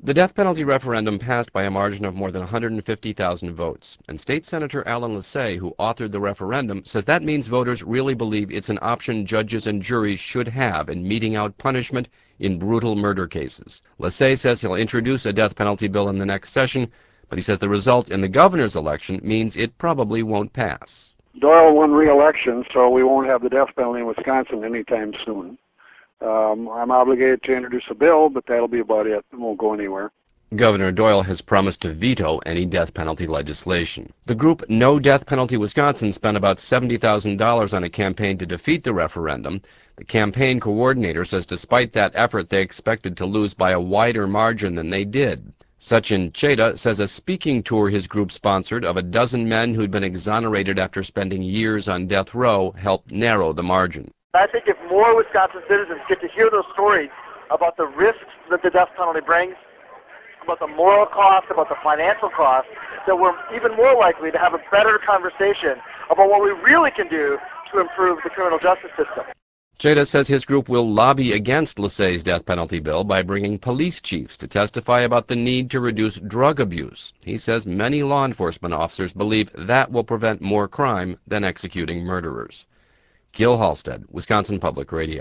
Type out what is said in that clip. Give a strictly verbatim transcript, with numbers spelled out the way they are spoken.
The death penalty referendum passed by a margin of more than one hundred fifty thousand votes, and State Senator Allen Lasay, who authored the referendum, says that means voters really believe it's an option judges and juries should have in meting out punishment in brutal murder cases. Lasay says he'll introduce a death penalty bill in the next session, but he says the result in the governor's election means it probably won't pass. Doyle won re-election, so we won't have the death penalty in Wisconsin anytime soon. Um, I'm obligated to introduce a bill, but that'll be about it. It won't go anywhere. Governor Doyle has promised to veto any death penalty legislation. The group No Death Penalty Wisconsin spent about seventy thousand dollars on a campaign to defeat the referendum. The campaign coordinator says despite that effort, they expected to lose by a wider margin than they did. Sachin Cheda says a speaking tour his group sponsored of a dozen men who'd been exonerated after spending years on death row helped narrow the margin. I think if more Wisconsin citizens get to hear those stories about the risks that the death penalty brings, about the moral cost, about the financial cost, that we're even more likely to have a better conversation about what we really can do to improve the criminal justice system. Cheda says his group will lobby against Lasay's death penalty bill by bringing police chiefs to testify about the need to reduce drug abuse. He says many law enforcement officers believe that will prevent more crime than executing murderers. Gil Halstead, Wisconsin Public Radio.